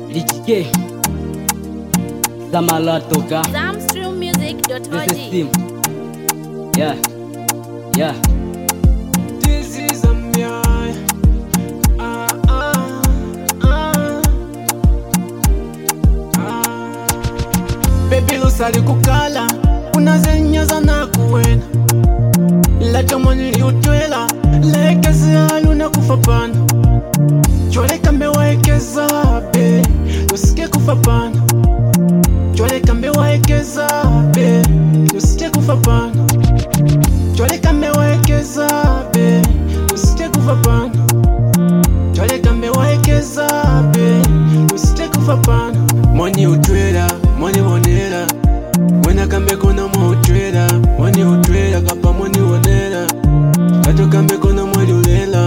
Lichike Samala toka Zamstrummusic.org. Yeah. This is a me. Baby lusali kukala unazenyaza na kuwena lata mwanili utwela lekezi aluna kufapana chwale kambe waekeza be usike kufapana chwale kambe waekeza be usike kufapana chwale kambe waekeza be usike kufapana chwale kambe waekeza be usike kufapana money utwela money wonera wena kambe kona mo utwela money utwela kapa money wonera kato kambe kona mo ulela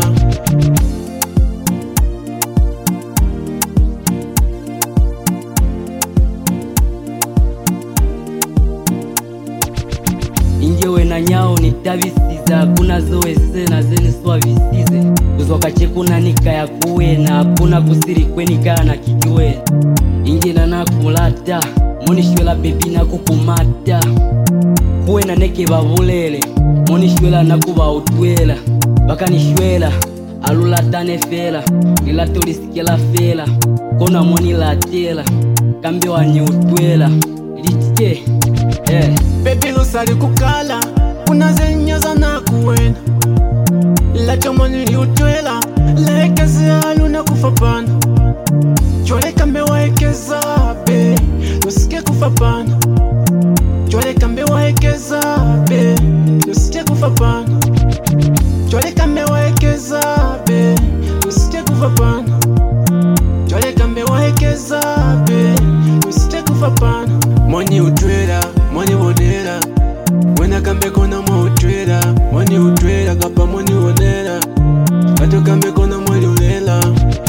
inje wena nyao nitavisiza kuna zoe sena zene swavisize kuzoka chekuna nika ya kuwena kuna kusiri kwenika na kikiwena inje na nakulata monishwela bebi nakukumata kuwena neke bavulele monishwela nakuba utwela bakanishwela alulatane fela nilatolisikela fela kona monilatela kambe wanye utwela lichike baby lusali kukala unazenyaza na kuwena lata mwanili utwela lekezi aluna kufapana chwale kambe waekeza be usike kufapana chwale kambe waekeza be usike kufapana chwale kambe waekeza be usike kufapana chwale kambe waekeza be usike kufapana money utwela money wonera wena kambe kona mo utwela money utwela kapa money wonera kato kambe kona mo ulela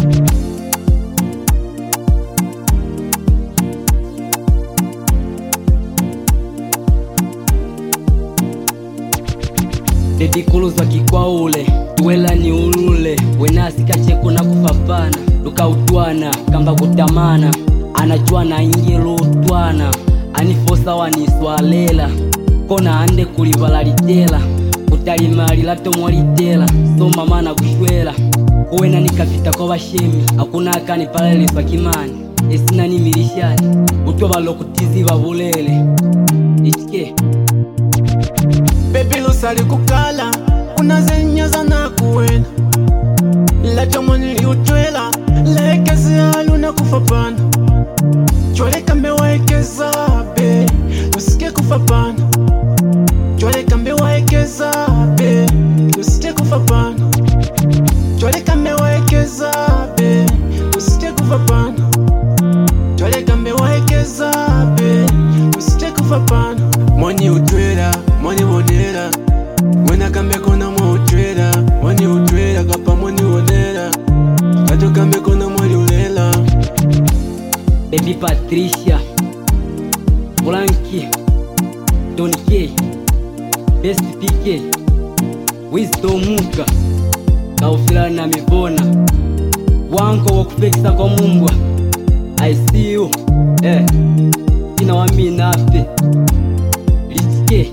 dedikuluzwa kikwaule tuwela ni ulule wenasikacheko na kufapana lukautwana kamba kutamana anachwana inge lutwana anifosa waniswalela kona ande kulivalalitela kutalimali latomwalitela soma mana kushwela kuwena nikafita kwa bashemi akuna akani paleleswa kimani esina nimilishani utwa balokutiziva bulele ichike baby lusali kukala unazenyaza na kuwena lata mwanili utwela lekezi aluna kufapana chwale kambe waekeza be usike kufapana chwale kambe waekeza be usike kufapana chwale kambe waekeza be usike kufapana chwale kambe waekeza be usike kufapana money utwela money wonera wena kambe kona mo utwela money utwela kapa money wonera kato kambe kona mo ulela baby Patricia Blanky Tony K Best PK Wisdom Muka kaufila na mivona wanko wakufekisa kwa mumbwa I see you kina wamina ape lichike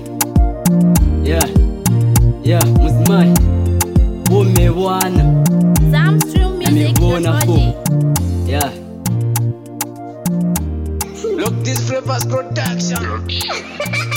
muzimani umebwana Zamstrummusic.org. Look this Flavors production.